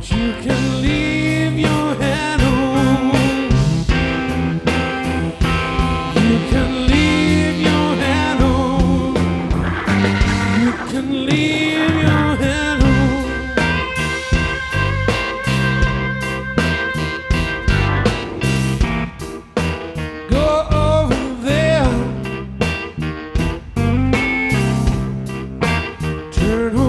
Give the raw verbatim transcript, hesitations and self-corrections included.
You can leave your head home. You can leave your head home. You can leave your head home. Go over there. Turn